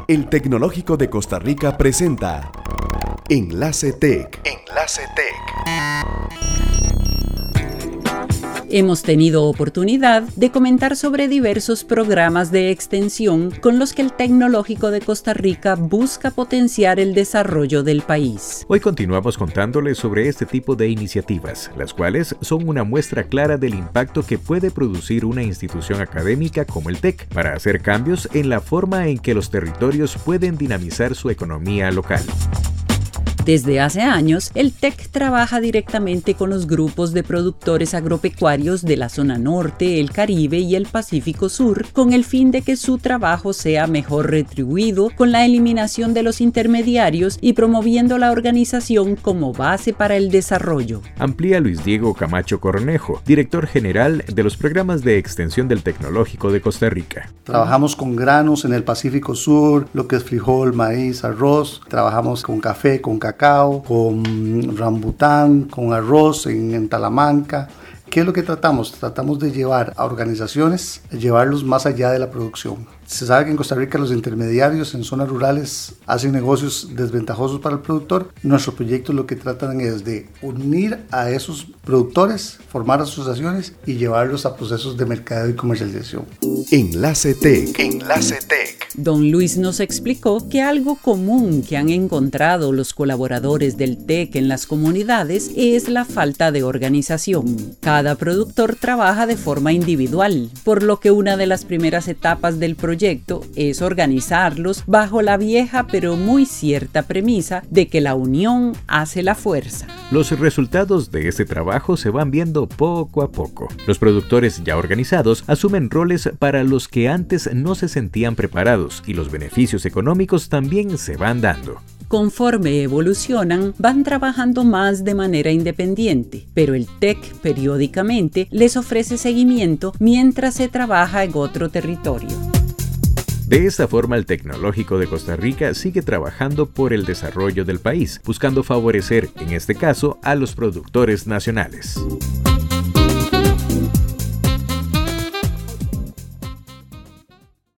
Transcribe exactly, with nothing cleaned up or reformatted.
El Tecnológico de Costa Rica presenta Enlace Tech. Enlace Tech. Hemos tenido oportunidad de comentar sobre diversos programas de extensión con los que el Tecnológico de Costa Rica busca potenciar el desarrollo del país. Hoy continuamos contándoles sobre este tipo de iniciativas, las cuales son una muestra clara del impacto que puede producir una institución académica como el TEC para hacer cambios en la forma en que los territorios pueden dinamizar su economía local. Desde hace años, el TEC trabaja directamente con los grupos de productores agropecuarios de la zona norte, el Caribe y el Pacífico Sur, con el fin de que su trabajo sea mejor retribuido con la eliminación de los intermediarios y promoviendo la organización como base para el desarrollo. Amplía Luis Diego Camacho Cornejo, director general de los programas de extensión del Tecnológico de Costa Rica. Trabajamos con granos en el Pacífico Sur, lo que es frijol, maíz, arroz. Trabajamos con café, con cacao. cacao, con rambután, con arroz en, en Talamanca. ¿Qué es lo que tratamos? Tratamos de llevar a organizaciones, llevarlos más allá de la producción. Se sabe que en Costa Rica los intermediarios en zonas rurales hacen negocios desventajosos para el productor. Nuestros proyectos lo que tratan es de unir a esos productores, formar asociaciones y llevarlos a procesos de mercadeo y comercialización. Enlace Tech. Enlace Tech. Don Luis nos explicó que algo común que han encontrado los colaboradores del TEC en las comunidades es la falta de organización. Cada productor trabaja de forma individual, por lo que una de las primeras etapas del proyecto es organizarlos bajo la vieja pero muy cierta premisa de que la unión hace la fuerza. Los resultados de este trabajo se van viendo poco a poco. Los productores ya organizados asumen roles para los que antes no se sentían preparados y los beneficios económicos también se van dando. Conforme evolucionan, van trabajando más de manera independiente, pero el TEC periódicamente les ofrece seguimiento mientras se trabaja en otro territorio. De esta forma, el Tecnológico de Costa Rica sigue trabajando por el desarrollo del país, buscando favorecer, en este caso, a los productores nacionales.